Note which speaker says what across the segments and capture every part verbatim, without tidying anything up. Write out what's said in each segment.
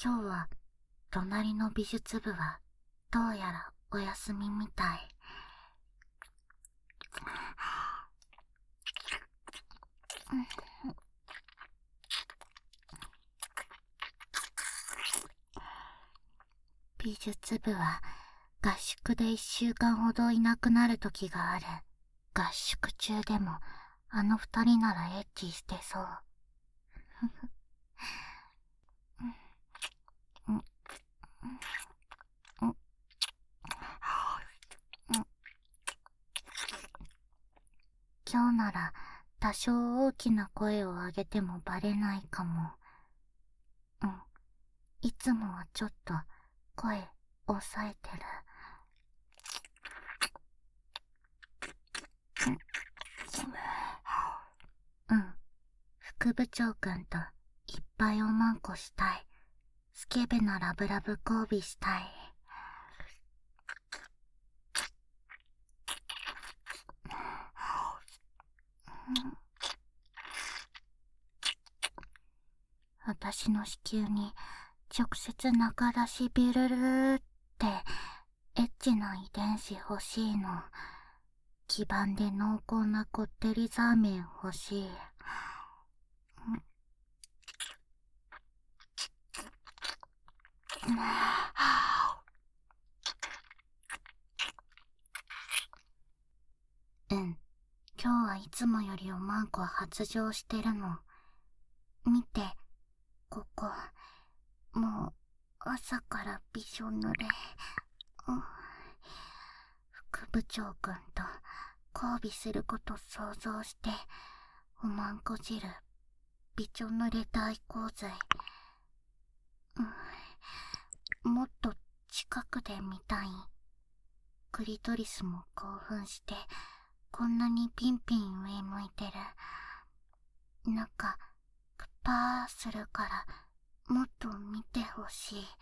Speaker 1: 今日は隣の美術部はどうやらお休みみたい。美術部は合宿で一週間ほどいなくなる時がある。合宿中でもあの二人ならエッチしてそう。今日なら多少大きな声を上げてもバレないかも。うん。いつもはちょっと声抑えてる。うん。副部長くんといっぱいおまんこしたい。スケベなラブラブ交尾したい。私の子宮に直接中出しビルルーってエッチな遺伝子欲しいの。基盤で濃厚なこってりザーメン欲しい。うん、今日はいつもよりおまんこ発情してるの。見て、ここ、もう朝からびしょ濡れ。うん、副部長くんと交尾すること想像して、おまんこ汁、びちょ濡れ大洪水。うん、もっと近くで見たい。クリトリスも興奮して、こんなにピンピン上向いてる。なんか、クパーするから、もっと見てほしい。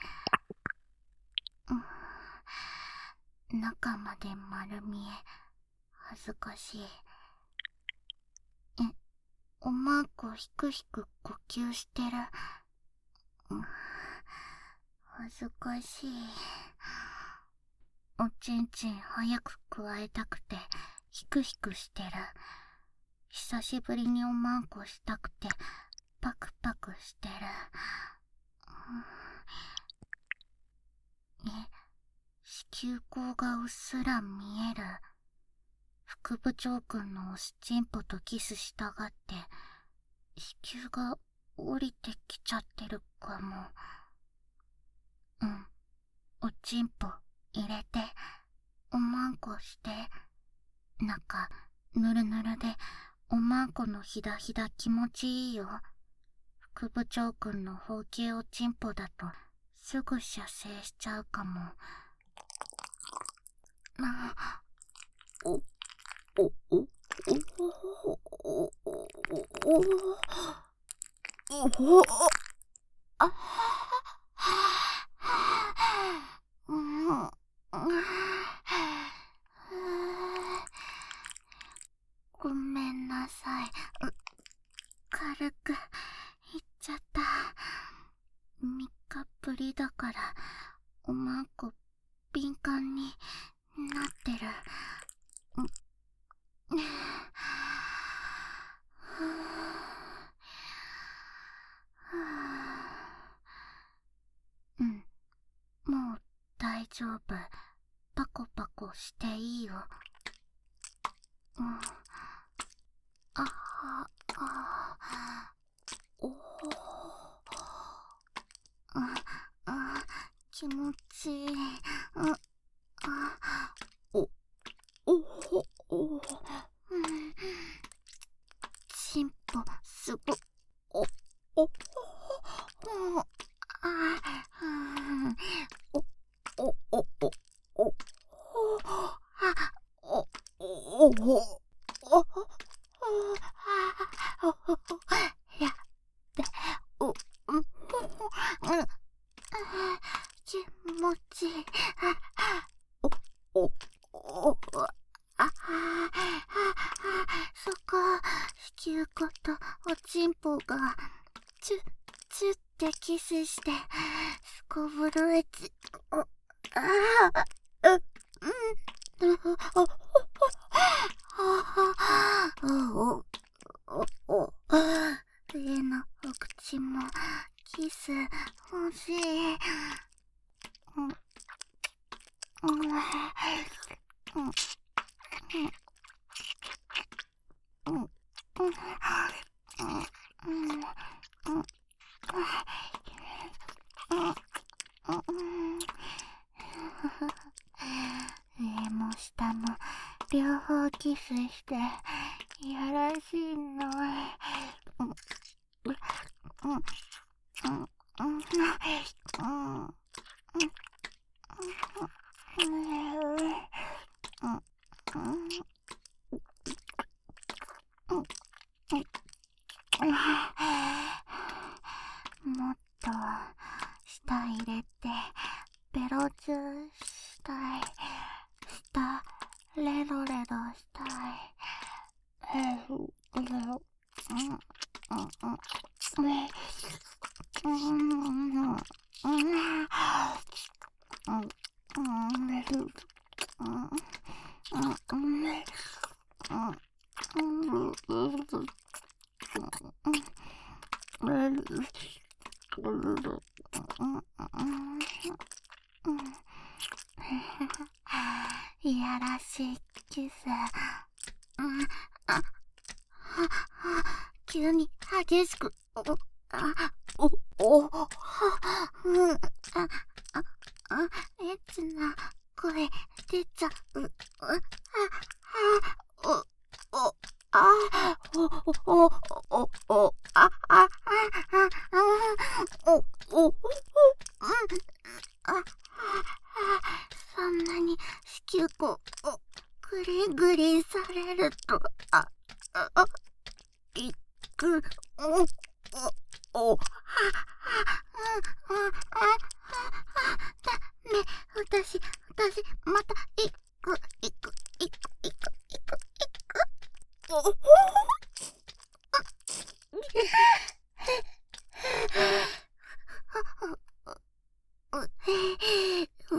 Speaker 1: うん、中まで丸見え、恥ずかしい。え、おまんこひくひく呼吸してる。うん、恥ずかしい。おちんちん早くくわえたくて、ひくひくしてる。久しぶりにおまんこしたくて、パクパクしてる。うん、え、子宮口がうっすら見える。副部長くんのおしちんぽとキスしたがって、子宮が降りてきちゃってるかも。うん、おちんぽ入れて、おまんこして。中、ぬるぬるで、おまんこのひだひだ気持ちいいよ。副部長くんの包茎おちんぽだと、すぐ射精しちゃうかも。なあ、お、お、お、お、お、お、お、お、あうん、ごめんなさい。軽く言っちゃった。みっかぶりだから、おまんこ敏感になってる。うん、もう大丈夫。パコパコしていいよ。うん、あは、あ、おお、あ、気持ちいい。あ、あ、お、お、お、うん、チンポすご、お、お、お、あ、お、お、お、お、お、お、あ、お、お、お、やって、お、うん、うん、気持ちいい。お、お、お、あ、そこ、子宮口とおちんぽが、チュッ、チュッってキスして、 こぶるエッチ。ああ、う、うん、あ、あ、あ、お、お、お、例のお口もキス欲しい。うん、うん、うん、うん、うん、うん、うん、上も下も両方キスしていやらしいの。うん、うん、うん、うん、うん、うん、もっと舌入れてベロチューしたい。舌レロレロしたい。うん、うん、うん、うん、うん、いやらしいキス。うん、あ、急に激しく、お、あ、お、お、は、うん、あ、あ、あ、エッチな声出ちゃう。あ、あ、お、お、あ、お、お、お、お、あ、あ、あ、あ、お、お、お、うん、あ、そんなに子宮口をグリグリされると、あ、あ、いく、お、お、お、は、は、うん、うん、あ、あ、ダメ、私、私、また、いく、いく、いく、いく、いく、いく、お、お、うん、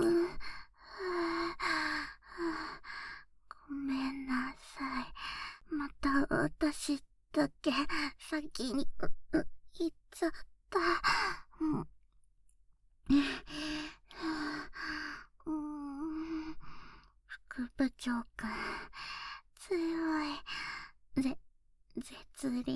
Speaker 1: ごめんなさい。また私だけ先にうう行っちゃった。うん、うん、副部長くん強い。ぜ絶倫。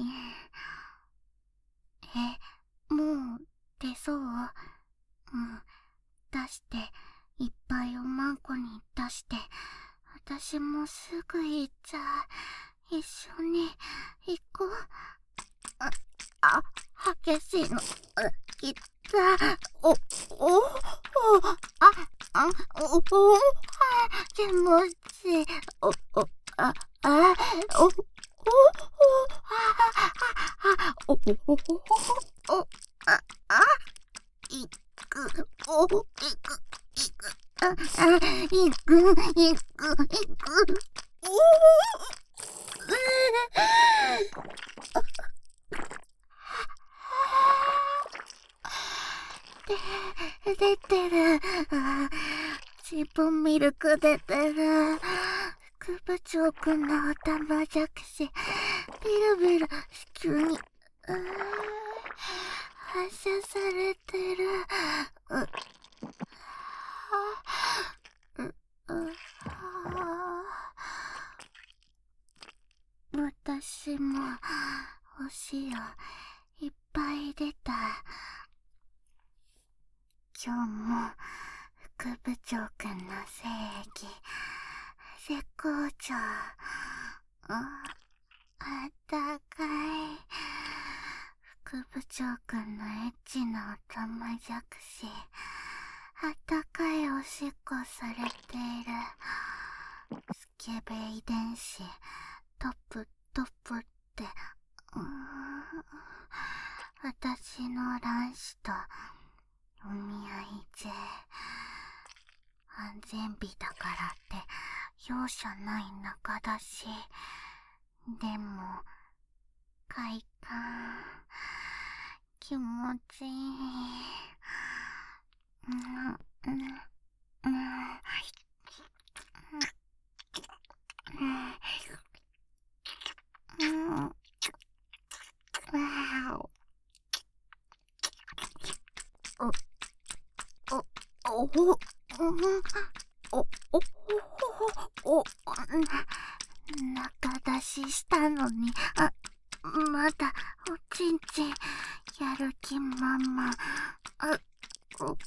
Speaker 1: え、もう出そう？うん、出して、いっぱいおまんこに出して、私もすぐ行っちゃう。一緒に行こう。あ、あ、激しいの。いった。お、お、お、あ、あ、お、お、あ、気持ちいい。お、お、あ、あ、お、お、お、あ、お、お、お、お、あ、あ、いく、お、いく、いく、あ、あ、いく、いく、いく、お、で、出てる。あ、チンポミルク出てる。副部長くんの頭弱視。ビルビル子宮に、あ、発射されてる。う、う、う、私もお塩いっぱい出た。今日も副部長くんの精液絶好調。あ、あったかい。副部長くんのエッチな頭弱視、あったかいおしっこされている。スケベ遺伝子トップトップって、うーん、私の卵子とお見合いぜ。安全日だからって容赦ない仲だし。でも快感気持ちいい。 お、うん、お、お、お、お、中出ししたのに、あ、まだおちんちんやる気まんま。あ、お、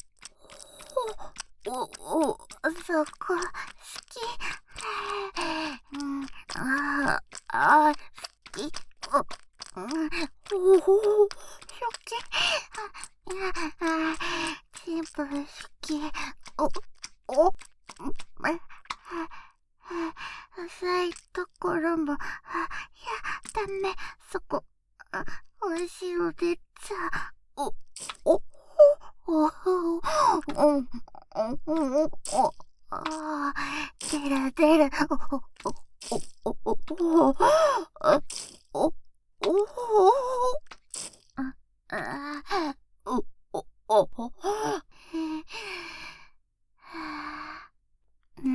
Speaker 1: お、お、そこ好き。うん、ああ、好き。お、うん、おお、好き。あ、いや、あ、チンプ好き。お、お、ん、あ、あ、浅いところも、あ、いや、ダメ、そこ、あ、お塩出ちゃう。お、お、お、お、お、お、お、お、あ、出る出る、お、お、お、お、お、お、あ、お、お、あ、あ、お、お、お、お、うん、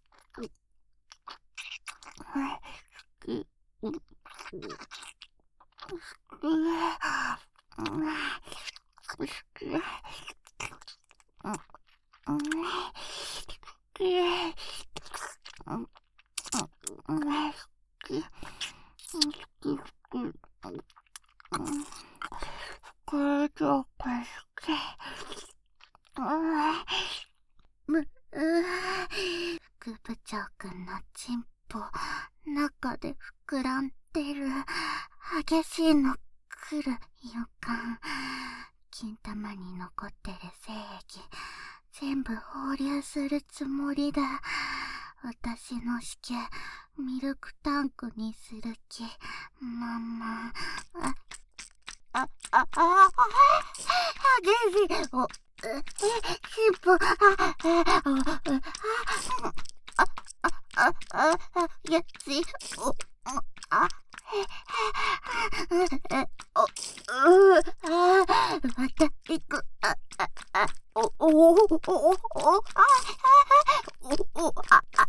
Speaker 1: これとこれ好き。む、う副部長くんのチンポ、中で膨らんでる。激しいの来る予感。金玉に残ってる精液、全部放流するつもりだ。私の子宮、ミルクタンクにする気。まんま。あ、あ、あ、あ、あ、激しい。お、え、チンポ、あ、あ、あ、あ、あ、あ、あ、やつい、お、あ、へ、へ、え、お、う、あ、また行く、あ、あ、あ、お、お、お、お、お、あ、お、お、あ、あ、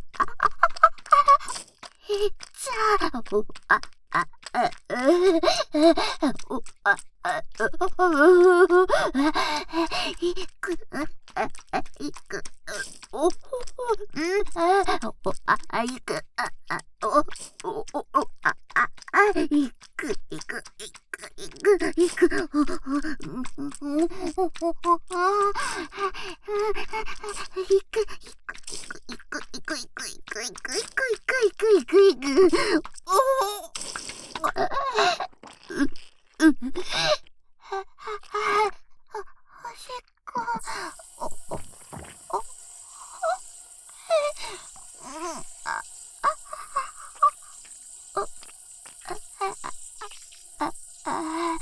Speaker 1: いっちゃう、お、あ、あ、あ、う、お、あ、あ、う、いく、あ、あ、いく、お、うん、あ、お、あ、いく、あ、あ、お、お、お、お、あ、あ、あ、いく、いく、いく、いく、いく、お、お、うん、お、お、お、お、あ、いく、いく、いく、いく、いく、いく、いく、いく、いく、いく、いく、いく、いく、お、あ、う、う、は、は、は、おしっこ、お、お、お、うん、あ、お、あ、あ、あ、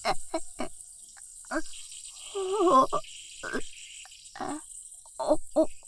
Speaker 1: あ、お、あ、お、お、